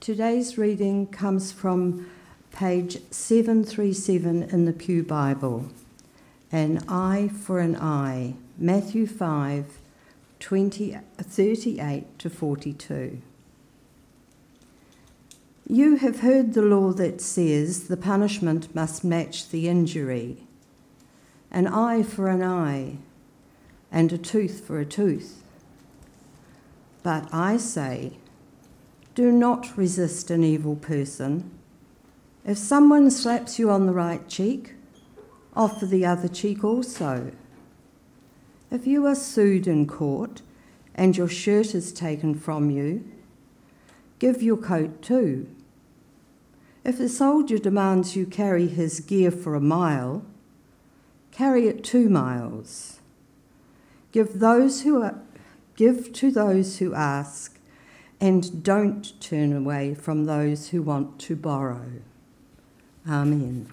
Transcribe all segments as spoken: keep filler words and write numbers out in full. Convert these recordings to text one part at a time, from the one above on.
Today's reading comes from page seven thirty-seven in the Pew Bible. An eye for an eye, Matthew five, twenty, thirty-eight to forty-two. You have heard the law that says the punishment must match the injury. An eye for an eye, and a tooth for a tooth. But I say, do not resist an evil person. If someone slaps you on the right cheek, offer the other cheek also. If you are sued in court and your shirt is taken from you, give your coat too. If a soldier demands you carry his gear for a mile, carry it two miles. Give those who are, give to those who ask, and don't turn away from those who want to borrow. Amen.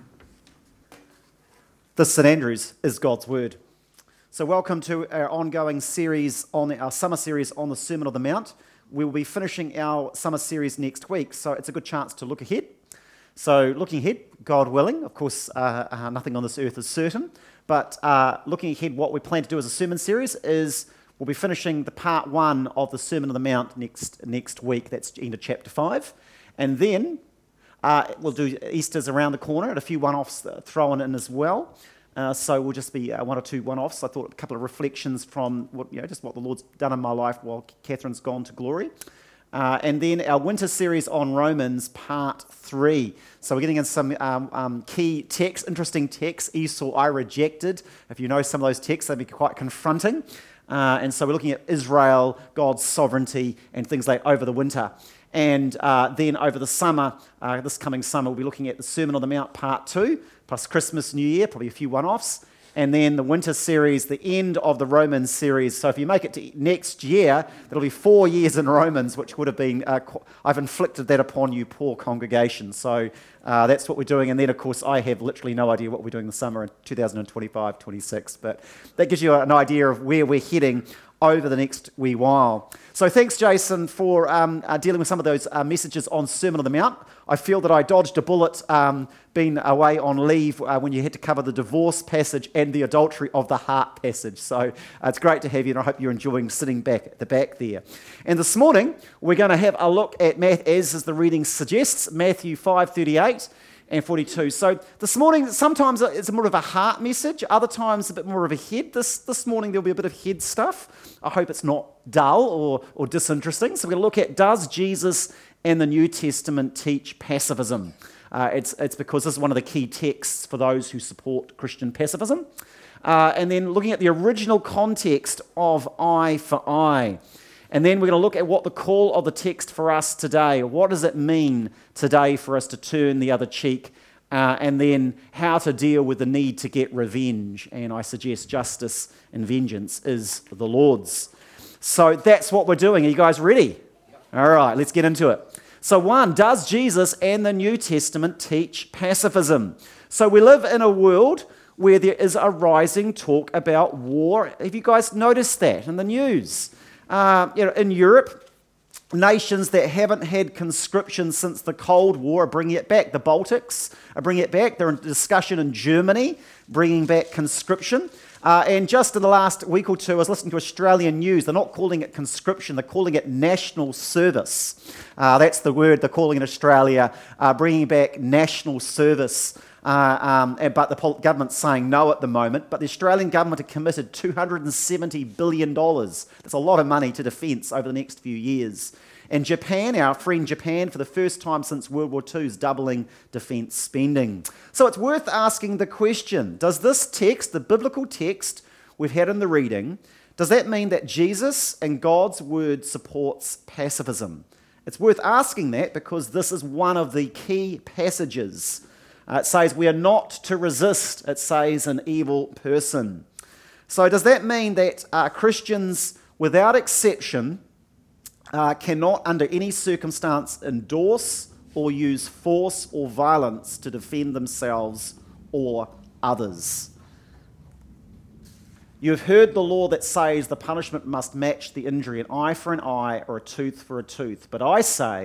This St Andrews is God's Word. So welcome to our ongoing series, on our summer series on the Sermon on the Mount. We will be finishing our summer series next week, so it's a good chance to look ahead. So looking ahead, God willing, of course, uh, uh, nothing on this earth is certain, but uh, looking ahead, what we plan to do as a sermon series is we'll be finishing the part one of the Sermon on the Mount next next week. That's into chapter five. And then uh, we'll do Easter's around the corner and a few one-offs thrown in as well. Uh, so we'll just be uh, one or two one-offs. I thought a couple of reflections from what, you know, just what the Lord's done in my life while Catherine's gone to glory. Uh, and then our winter series on Romans, part three. So we're getting in some um, um, key texts, interesting texts. Esau, I rejected. If you know some of those texts, they'd be quite confronting. Uh, and so we're looking at Israel, God's sovereignty, and things like over the winter. And uh, then over the summer, uh, this coming summer, we'll be looking at the Sermon on the Mount part two, plus Christmas, New Year, probably a few one-offs. And then the winter series, the end of the Romans series. So if you make it to next year, that'll be four years in Romans, which would have been, uh, I've inflicted that upon you, poor congregation. So uh, that's what we're doing. And then, of course, I have literally no idea what we're doing this summer in two thousand twenty-five twenty-six. But that gives you an idea of where we're heading over the next wee while. So thanks, Jason, for um, uh, dealing with some of those uh, messages on Sermon on the Mount. I feel that I dodged a bullet um, being away on leave uh, when you had to cover the divorce passage and the adultery of the heart passage. So uh, it's great to have you, and I hope you're enjoying sitting back at the back there. And this morning, we're going to have a look at, Math, as, as the reading suggests, Matthew five thirty-eight and forty-two. So this morning, sometimes it's more of a heart message, other times a bit more of a head. This this morning there'll be a bit of head stuff. I hope it's not dull or, or disinteresting. So we're going to look at, does Jesus and the New Testament teach pacifism? Uh, it's, it's because this is one of the key texts for those who support Christian pacifism. Uh, and then looking at the original context of eye for eye. And then we're going to look at what the call of the text for us today, what does it mean today for us to turn the other cheek, uh, and then how to deal with the need to get revenge. And I suggest justice and vengeance is the Lord's. So that's what we're doing. Are you guys ready? All right, let's get into it. So one, does Jesus and the New Testament teach pacifism? So we live in a world where there is a rising talk about war. Have you guys noticed that in the news? Uh, you know, in Europe, nations that haven't had conscription since the Cold War are bringing it back. The Baltics are bringing it back. They're in discussion in Germany, bringing back conscription. Uh, and just in the last week or two, I was listening to Australian news. They're not calling it conscription, they're calling it national service. Uh, that's the word they're calling in Australia, uh, bringing back national service. Uh, um, but the government's saying no at the moment. But the Australian government have committed two hundred seventy billion dollars. That's a lot of money to defence over the next few years. And Japan, our friend Japan, for the first time since World War Two, is doubling defence spending. So it's worth asking the question, does this text, the biblical text we've had in the reading, does that mean that Jesus and God's word supports pacifism? It's worth asking that because this is one of the key passages. Uh, it says we are not to resist, it says, an evil person. So does that mean that uh, Christians, without exception, uh, cannot under any circumstance endorse or use force or violence to defend themselves or others? You have heard the law that says the punishment must match the injury, an eye for an eye or a tooth for a tooth. But I say,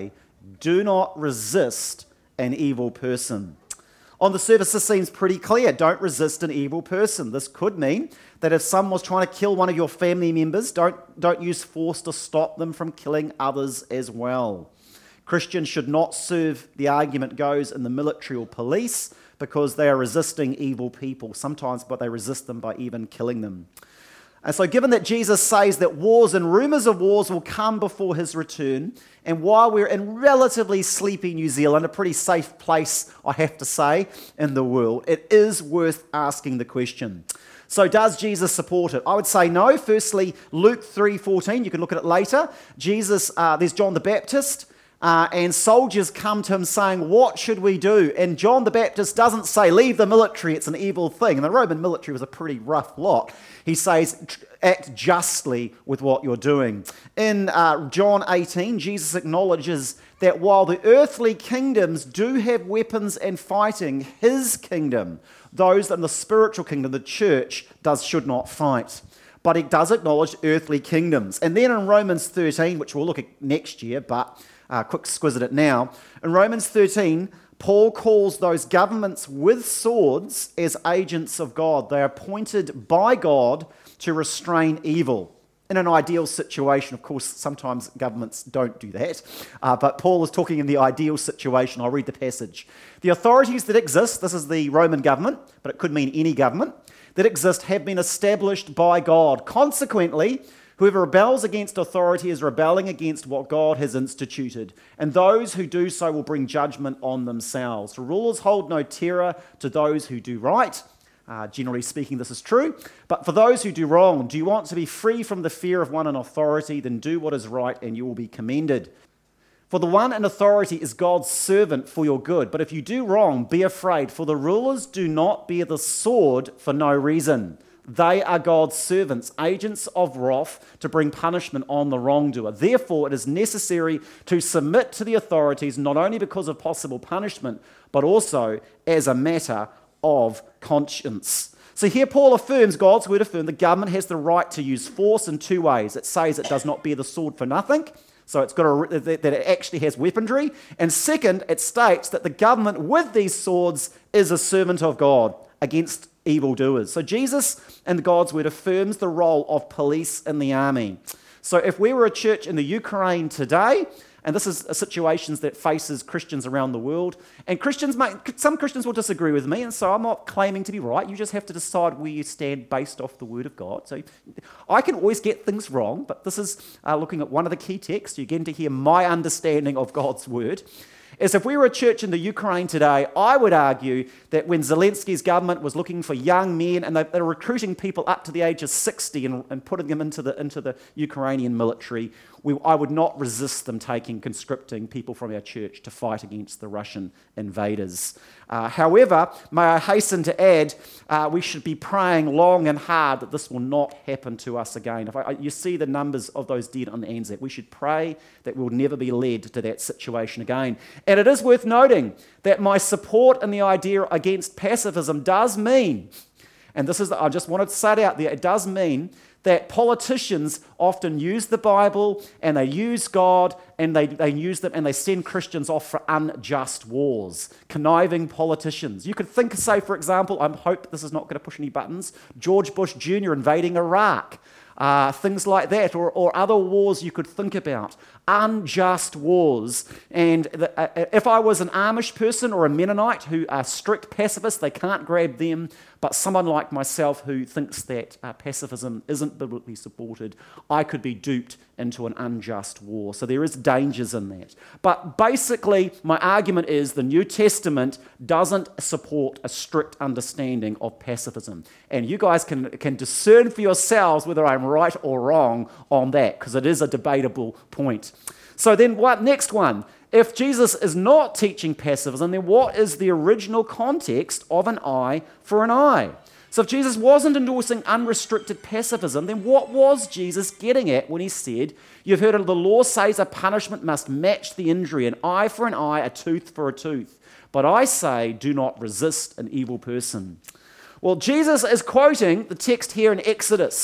Do not resist an evil person. On the surface, this seems pretty clear. Don't resist an evil person. This could mean that if someone was trying to kill one of your family members, don't, don't use force to stop them from killing others as well. Christians should not serve, the argument goes, in the military or police because they are resisting evil people, sometimes but they resist them by even killing them. And so given that Jesus says that wars and rumours of wars will come before his return, and while we're in relatively sleepy New Zealand, a pretty safe place, I have to say, in the world, it is worth asking the question. So does Jesus support it? I would say no. Firstly, Luke three fourteen, you can look at it later. Jesus, uh, there's John the Baptist, Uh, and soldiers come to him saying, what should we do? And John the Baptist doesn't say, leave the military, it's an evil thing. And the Roman military was a pretty rough lot. He says, act justly with what you're doing. In uh, John eighteen, Jesus acknowledges that while the earthly kingdoms do have weapons and fighting, his kingdom, those in the spiritual kingdom, the church, does should not fight. But he does acknowledge earthly kingdoms. And then in Romans thirteen, which we'll look at next year, but Uh, quick squiz at it now. In Romans thirteen, Paul calls those governments with swords as agents of God. They are appointed by God to restrain evil. In an ideal situation, of course, sometimes governments don't do that, uh, but Paul is talking in the ideal situation. I'll read the passage. The authorities that exist, this is the Roman government, but it could mean any government, that exist have been established by God. Consequently, whoever rebels against authority is rebelling against what God has instituted, and those who do so will bring judgment on themselves. For rulers hold no terror to those who do right. Uh, generally speaking, this is true. But for those who do wrong, do you want to be free from the fear of one in authority? Then do what is right, and you will be commended. For the one in authority is God's servant for your good. But if you do wrong, be afraid, for the rulers do not bear the sword for no reason. They are God's servants, agents of wrath to bring punishment on the wrongdoer. Therefore, it is necessary to submit to the authorities, not only because of possible punishment, but also as a matter of conscience. So here Paul affirms, God's word affirms, the government has the right to use force in two ways. It says it does not bear the sword for nothing, so it's got a, that it actually has weaponry. And second, it states that the government with these swords is a servant of God against evildoers. So Jesus and God's word affirms the role of police in the army. So if we were a church in the Ukraine today, and this is a situation that faces Christians around the world, and Christians, may, some Christians will disagree with me, and so I'm not claiming to be right. You just have to decide where you stand based off the word of God. So I can always get things wrong, but this is uh, looking at one of the key texts. You get to hear my understanding of God's word. Is if we were a church in the Ukraine today, I would argue that when Zelensky's government was looking for young men, and they, they were recruiting people up to the age of sixty and, and putting them into the, into the Ukrainian military, we, I would not resist them taking, conscripting people from our church to fight against the Russian invaders. Uh, however, may I hasten to add, uh, we should be praying long and hard that this will not happen to us again. If I, you see the numbers of those dead on the Anzac, we should pray that we'll never be led to that situation again. And it is worth noting that my support in the idea against pacifism does mean, and this is, I just wanted to say it out there, it does mean that politicians often use the Bible and they use God and they, they use them and they send Christians off for unjust wars. Conniving politicians. You could think, say, for example, I hope this is not going to push any buttons, George Bush Junior invading Iraq. Uh, things like that, or, or other wars you could think about, unjust wars. And the, uh, if I was an Amish person or a Mennonite who are strict pacifists, they can't grab them, but someone like myself who thinks that uh, pacifism isn't biblically supported, I could be duped into an unjust war. So there is dangers in that. But basically, my argument is the New Testament doesn't support a strict understanding of pacifism. And you guys can, can discern for yourselves whether I'm right or wrong on that, because it is a debatable point. So then what next one? If Jesus is not teaching pacifism, then what is the original context of an eye for an eye? So if Jesus wasn't endorsing unrestricted pacifism, then what was Jesus getting at when he said, you've heard of the law says a punishment must match the injury, an eye for an eye, a tooth for a tooth. But I say, do not resist an evil person. Well, Jesus is quoting the text here in Exodus,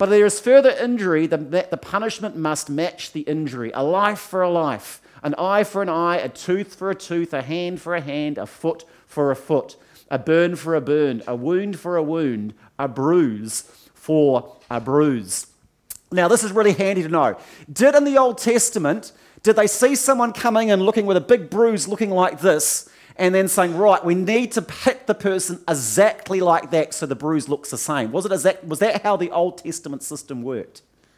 But there is further injury that the punishment must match the injury. A life for a life, an eye for an eye, a tooth for a tooth, a hand for a hand, a foot for a foot, a burn for a burn, a wound for a wound, a bruise for a bruise. Now, this is really handy to know. Did in the Old Testament, did they see someone coming and looking with a big bruise looking like this, and then saying, right, we need to hit the person exactly like that so the bruise looks the same? Was it exact, was that how the Old Testament system worked?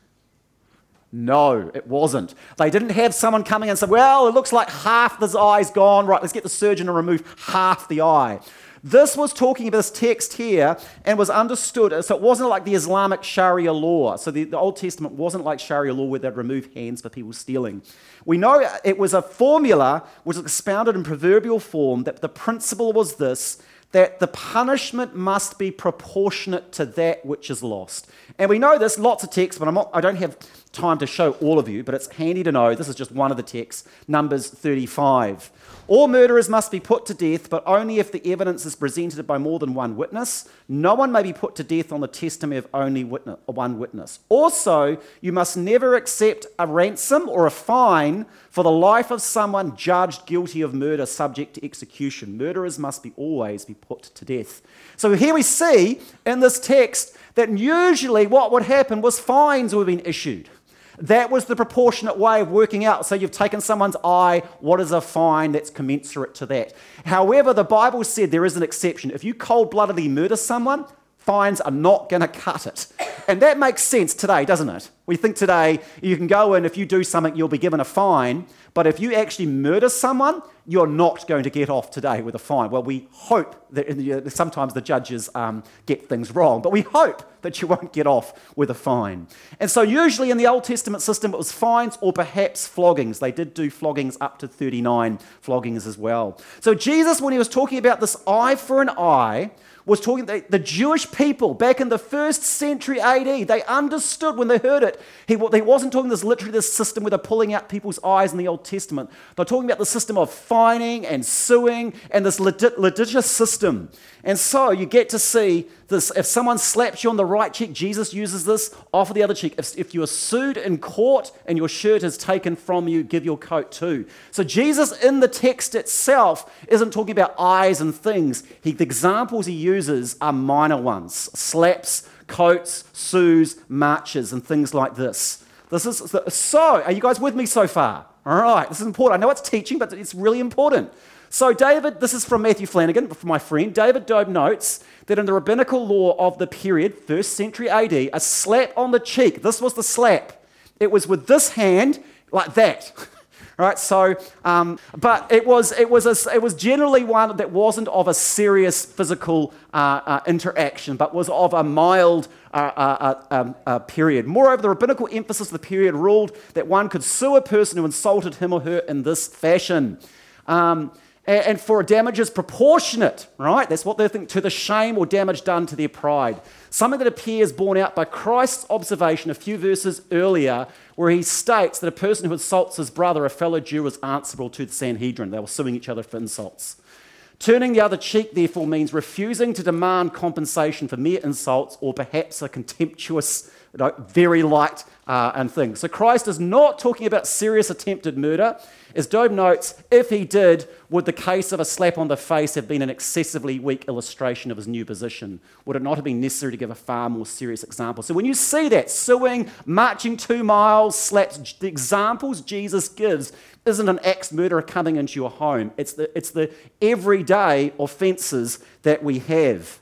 No, it wasn't. They didn't have someone coming and say, well, it looks like half this eye's gone. Right, let's get the surgeon to remove half the eye. This was talking about this text here and was understood. So it wasn't like the Islamic Sharia law. So the, the Old Testament wasn't like Sharia law where they'd remove hands for people stealing. We know it was a formula which was expounded in proverbial form that the principle was this, that the punishment must be proportionate to that which is lost. And we know this, lots of texts, but I'm not, I don't have time to show all of you, but it's handy to know. This is just one of the texts, Numbers thirty-five. All murderers must be put to death, but only if the evidence is presented by more than one witness. No one may be put to death on the testimony of only witness, one witness. Also, you must never accept a ransom or a fine for the life of someone judged guilty of murder subject to execution. Murderers must be always be put to death. So here we see in this text that usually what would happen was fines would have been issued. That was the proportionate way of working out. So you've taken someone's eye, what is a fine that's commensurate to that? However, the Bible said there is an exception. If you cold-bloodedly murder someone, fines are not going to cut it. And that makes sense today, doesn't it? We think today you can go in, if you do something, you'll be given a fine. But if you actually murder someone, you're not going to get off today with a fine. Well, we hope that sometimes the judges um, get things wrong, but we hope that you won't get off with a fine. And so usually in the Old Testament system, it was fines or perhaps floggings. They did do floggings up to thirty-nine floggings as well. So Jesus, when he was talking about this eye for an eye, was talking, the, the Jewish people back in the first century A D, they understood when they heard it. He, he wasn't talking this literally this system where they're pulling out people's eyes in the Old Testament. They're talking about the system of fining and suing and this litigious system. And so you get to see this, if someone slaps you on the right cheek, Jesus uses this, offer the other cheek. If, if you are sued in court and your shirt is taken from you, give your coat too. So Jesus in the text itself isn't talking about eyes and things. He, the examples he uses are minor ones. Slaps, coats, sues, marches, and things like this. This is so, are you guys with me so far? All right, this is important. I know it's teaching, but it's really important. So David, this is from Matthew Flanagan, from my friend. David Dobe notes that in the rabbinical law of the period, first century A D, a slap on the cheek, this was the slap. It was with this hand, like that. Right, so, um, but it was it was a, it was generally one that wasn't of a serious physical uh, uh, interaction, but was of a mild uh, uh, uh, um, uh, period. Moreover, the rabbinical emphasis of the period ruled that one could sue a person who insulted him or her in this fashion. Um, And for damages proportionate, right? That's what they think, to the shame or damage done to their pride. Something that appears borne out by Christ's observation a few verses earlier, where he states that a person who insults his brother, a fellow Jew, is answerable to the Sanhedrin. They were suing each other for insults. Turning the other cheek, therefore, means refusing to demand compensation for mere insults or perhaps a contemptuous, you know, very light uh, and thing. So Christ is not talking about serious attempted murder. As Dobe notes, if he did, would the case of a slap on the face have been an excessively weak illustration of his new position? Would it not have been necessary to give a far more serious example? So when you see that, suing, marching two miles, slaps, the examples Jesus gives isn't an axe murderer coming into your home. It's the, it's the everyday offences that we have.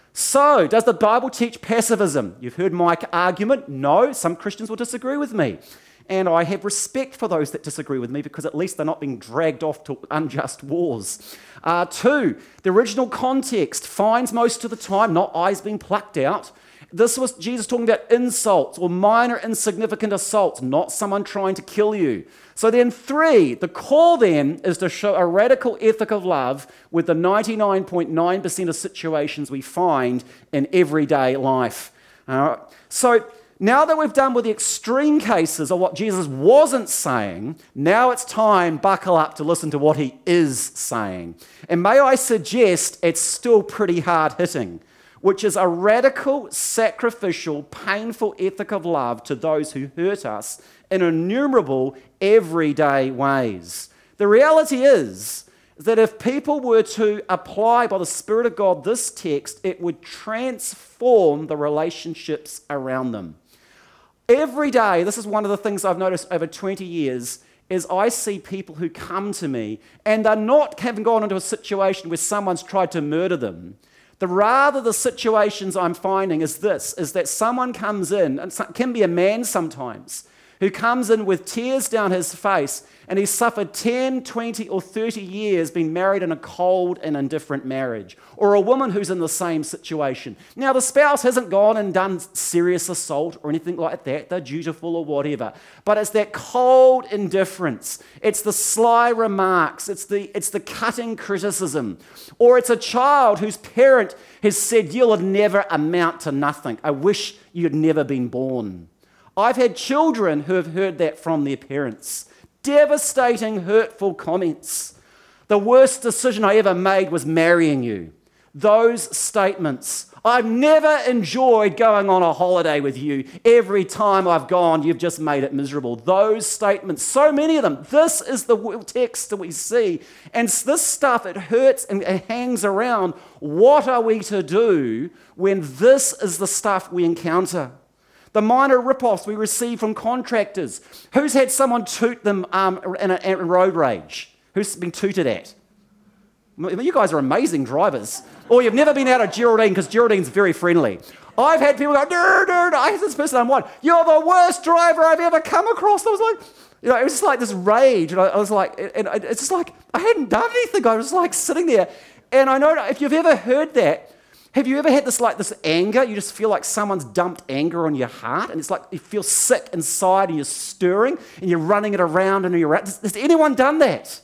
So, does the Bible teach pacifism? You've heard my argument. No, some Christians will disagree with me. And I have respect for those that disagree with me because at least they're not being dragged off to unjust wars. Uh, two, the original context, fines most of the time, not eyes being plucked out. This was Jesus talking about insults or minor insignificant assaults, not someone trying to kill you. So then three, the call then is to show a radical ethic of love with the ninety-nine point nine percent of situations we find in everyday life. All right. So now that we've done with the extreme cases of what Jesus wasn't saying, now it's time, buckle up, to listen to what he is saying. And may I suggest it's still pretty hard-hitting. which is a radical, sacrificial, painful ethic of love to those who hurt us in innumerable everyday ways. The reality is that if people were to apply by the Spirit of God this text, it would transform the relationships around them. Every day, this is one of the things I've noticed over twenty years, is I see people who come to me and they're not having gone into a situation where someone's tried to murder them. The rather the situations I'm finding is this, is that someone comes in, and it can be a man sometimes, who comes in with tears down his face, and he's suffered ten, twenty, or thirty years being married in a cold and indifferent marriage, or a woman who's in the same situation. Now, the spouse hasn't gone and done serious assault or anything like that. They're dutiful or whatever. But it's that cold indifference. It's the sly remarks. It's the, it's the cutting criticism. Or it's a child whose parent has said, "You'll never amount to nothing. I wish you'd never been born." I've had children who have heard that from their parents. Devastating, hurtful comments. "The worst decision I ever made was marrying you." Those statements. "I've never enjoyed going on a holiday with you. Every time I've gone, you've just made it miserable." Those statements, so many of them. This is the text that we see. And this stuff, it hurts and it hangs around. What are we to do when this is the stuff we encounter? The minor rip-offs we receive from contractors. Who's had someone toot them um, in, a, in road rage? Who's been tooted at? You guys are amazing drivers. Or you've never been out of Geraldine because Geraldine's very friendly. I've had people go, "No, no, no." I had this person on one. "You're the worst driver I've ever come across." I was like, you know, it was just like this rage. And I, I was like, and it's just like, I hadn't done anything. I was like sitting there. And I know if you've ever heard that, have you ever had this like this anger? You just feel like someone's dumped anger on your heart, and it's like you feel sick inside, and you're stirring, and you're running it around, and you're out. Has, has anyone done that?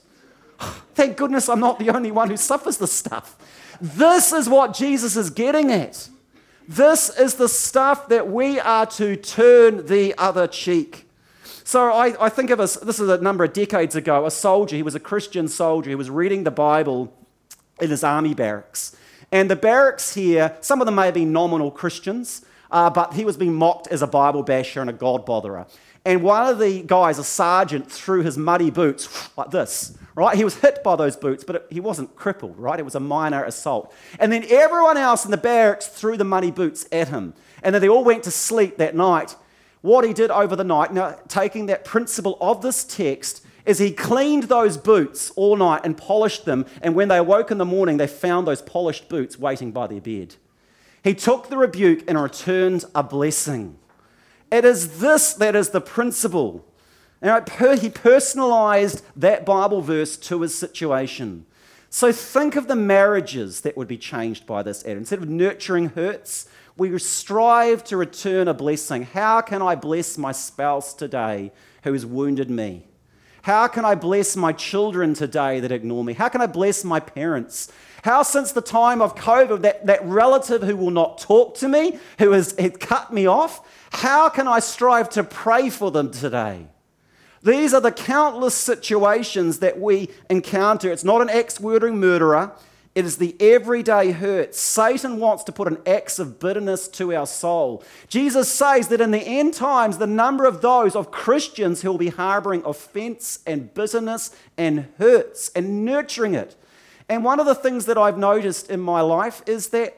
Thank goodness I'm not the only one who suffers this stuff. This is what Jesus is getting at. This is the stuff that we are to turn the other cheek. So I, I think of us. This is a number of decades ago. A soldier. He was a Christian soldier. He was reading the Bible in his army barracks. And the barracks here, some of them may have been nominal Christians, uh, but he was being mocked as a Bible basher and a God botherer. And one of the guys, a sergeant, threw his muddy boots like this, right? He was hit by those boots, but it, he wasn't crippled, right? It was a minor assault. And then everyone else in the barracks threw the muddy boots at him. And then they all went to sleep that night. What he did over the night, now taking that principle of this text, is he cleaned those boots all night and polished them, and when they awoke in the morning, they found those polished boots waiting by their bed. He took the rebuke and returned a blessing. It is this that is the principle. Now, he personalized that Bible verse to his situation. So think of the marriages that would be changed by this, Adam. Instead of nurturing hurts, we strive to return a blessing. How can I bless my spouse today who has wounded me? How can I bless my children today that ignore me? How can I bless my parents? How, since the time of COVID, that, that relative who will not talk to me, who has, has cut me off, how can I strive to pray for them today? These are the countless situations that we encounter. It's not an axe-wielding murderer. It is the everyday hurt. Satan wants to put an axe of bitterness to our soul. Jesus says that in the end times, the number of those of Christians who will be harboring offense and bitterness and hurts and nurturing it. And one of the things that I've noticed in my life is that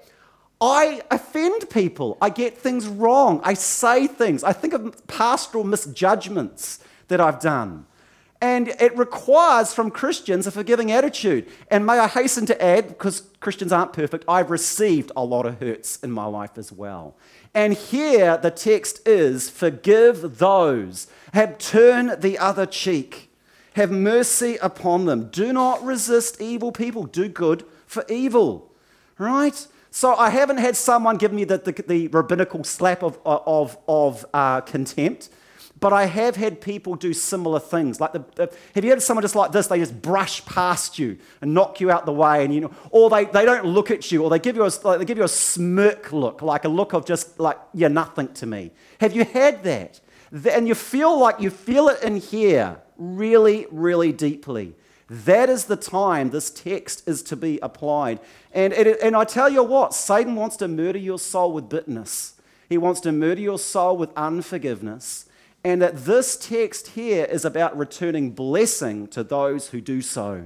I offend people. I get things wrong. I say things. I think of pastoral misjudgments that I've done. And it requires from Christians a forgiving attitude. And may I hasten to add, because Christians aren't perfect, I've received a lot of hurts in my life as well. And here the text is, forgive those, have turn the other cheek, have mercy upon them. Do not resist evil people, do good for evil. Right? So I haven't had someone give me the, the, the rabbinical slap of, of, of uh, contempt. But I have had people do similar things. Like, the, the, have you had someone just like this? They just brush past you and knock you out the way, and you know, or they, they don't look at you, or they give you a like, they give you a smirk look, like a look of just like you're nothing to me. Have you had that? And you feel like you feel it in here, really, really deeply. That is the time this text is to be applied. And, and, and I tell you what, Satan wants to murder your soul with bitterness. He wants to murder your soul with unforgiveness. And that this text here is about returning blessing to those who do so.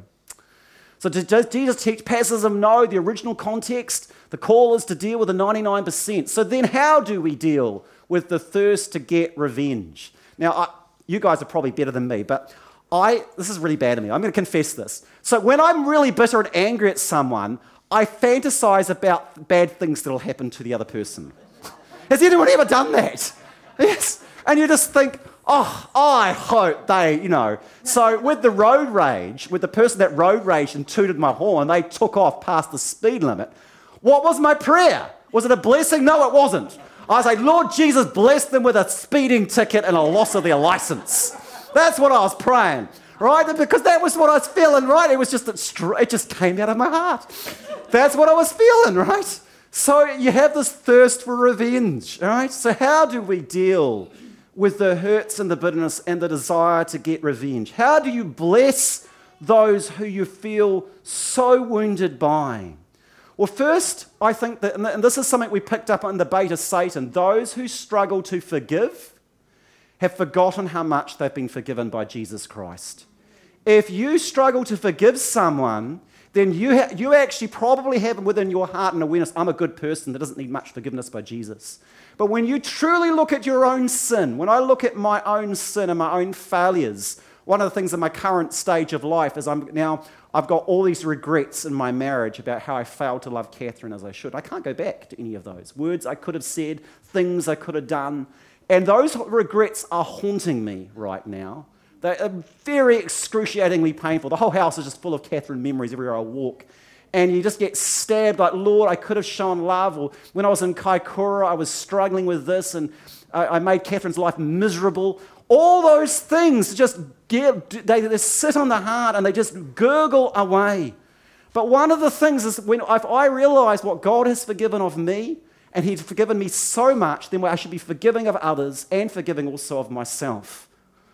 So does Jesus teach pacifism? No. The original context, the call is to deal with the ninety-nine percent. So then how do we deal with the thirst to get revenge? Now, I, you guys are probably better than me, but I this is really bad of me. I'm going to confess this. So when I'm really bitter and angry at someone, I fantasize about bad things that will happen to the other person. Has anyone ever done that? Yes. And you just think, oh, I hope they, you know. So with the road rage, with the person that road raged and tooted my horn, they took off past the speed limit. What was my prayer? Was it a blessing? No, it wasn't. I was like, Lord Jesus, bless them with a speeding ticket and a loss of their license. That's what I was praying, right? Because that was what I was feeling, right? It was just, it just came out of my heart. That's what I was feeling, right? So you have this thirst for revenge, all right? So how do we deal with the hurts and the bitterness and the desire to get revenge? How do you bless those who you feel so wounded by? Well, first, I think that, and this is something we picked up in the bait of Satan, those who struggle to forgive have forgotten how much they've been forgiven by Jesus Christ. If you struggle to forgive someone, then you, ha- you actually probably have within your heart an awareness, I'm a good person that doesn't need much forgiveness by Jesus. But when you truly look at your own sin, when I look at my own sin and my own failures, one of the things in my current stage of life is I'm now, I've got all these regrets in my marriage about how I failed to love Catherine as I should. I can't go back to any of those. Words I could have said, things I could have done. And those regrets are haunting me right now. They are very excruciatingly painful. The whole house is just full of Catherine memories everywhere I walk. And you just get stabbed like, Lord, I could have shown love. Or when I was in Kaikoura, I was struggling with this and I, I made Catherine's life miserable. All those things just get, they, they sit on the heart and they just gurgle away. But one of the things is when if I realize what God has forgiven of me, and He's forgiven me so much, then I should be forgiving of others and forgiving also of myself.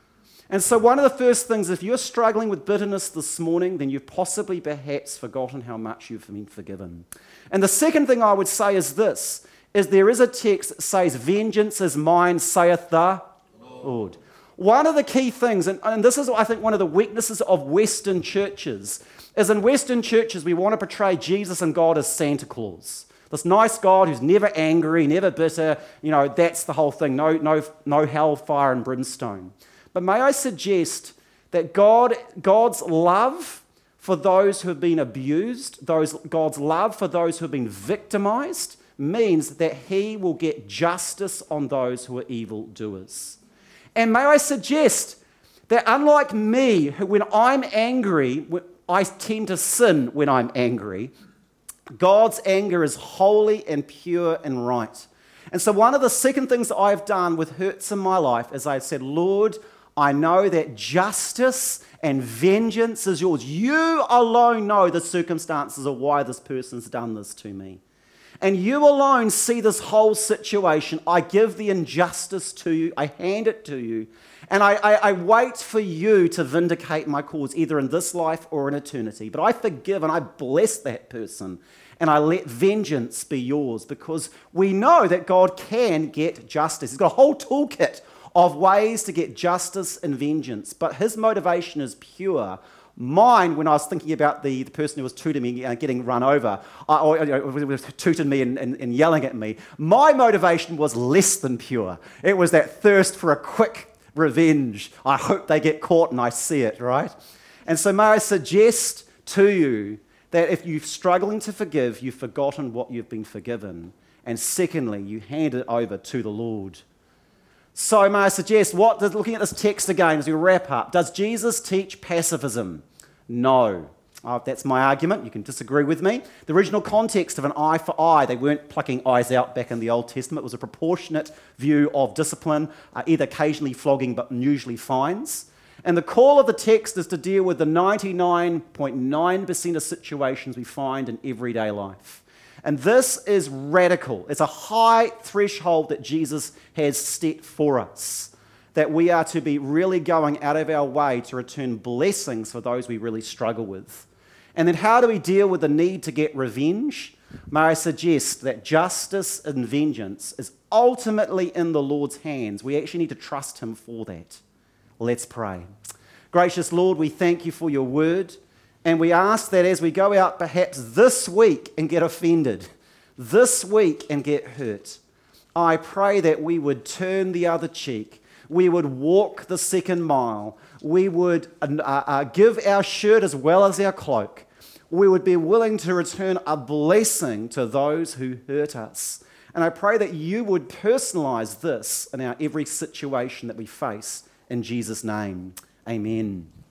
And so one of the first things, if you're struggling with bitterness this morning, then you've possibly perhaps forgotten how much you've been forgiven. And the second thing I would say is this, is there is a text that says, vengeance is mine, saith the Lord. Lord. One of the key things, and, and this is I think one of the weaknesses of Western churches, is in Western churches we want to portray Jesus and God as Santa Claus. This nice God who's never angry, never bitter, you know, that's the whole thing, no, no, no hell, fire and brimstone. But may I suggest that God, God's love for those who have been abused, those, God's love for those who have been victimized, means that He will get justice on those who are evildoers. And may I suggest that unlike me, who when I'm angry, I tend to sin when I'm angry, God's anger is holy and pure and right. And so one of the second things that I've done with hurts in my life is I've said, Lord, I know that justice and vengeance is yours. You alone know the circumstances of why this person's done this to me. And you alone see this whole situation. I give the injustice to you. I hand it to you. And I, I, I wait for you to vindicate my cause, either in this life or in eternity. But I forgive and I bless that person. And I let vengeance be yours because we know that God can get justice. He's got a whole toolkit of ways to get justice and vengeance. But His motivation is pure. Mine, when I was thinking about the, the person who was tooting me, uh, getting run over, uh, or, or, or tooting me and, and, and yelling at me, my motivation was less than pure. It was that thirst for a quick revenge. I hope they get caught and I see it, right? And so may I suggest to you that if you're struggling to forgive, you've forgotten what you've been forgiven. And secondly, you hand it over to the Lord. So may I suggest, what does, looking at this text again as we wrap up, does Jesus teach pacifism? No. Oh, that's my argument. You can disagree with me. The original context of an eye for eye, they weren't plucking eyes out back in the Old Testament. It was a proportionate view of discipline, uh, either occasionally flogging but usually fines. And the call of the text is to deal with the ninety-nine point nine percent of situations we find in everyday life. And this is radical. It's a high threshold that Jesus has set for us. that we are to be really going out of our way to return blessings for those we really struggle with. And then how do we deal with the need to get revenge? May I suggest that justice and vengeance is ultimately in the Lord's hands. We actually need to trust him for that. Let's pray. Gracious Lord, we thank you for your word, and we ask that as we go out perhaps this week and get offended, this week and get hurt, I pray that we would turn the other cheek. We would walk the second mile. We would uh, uh, give our shirt as well as our cloak. We would be willing to return a blessing to those who hurt us. And I pray that you would personalize this in our every situation that we face. In Jesus' name, amen.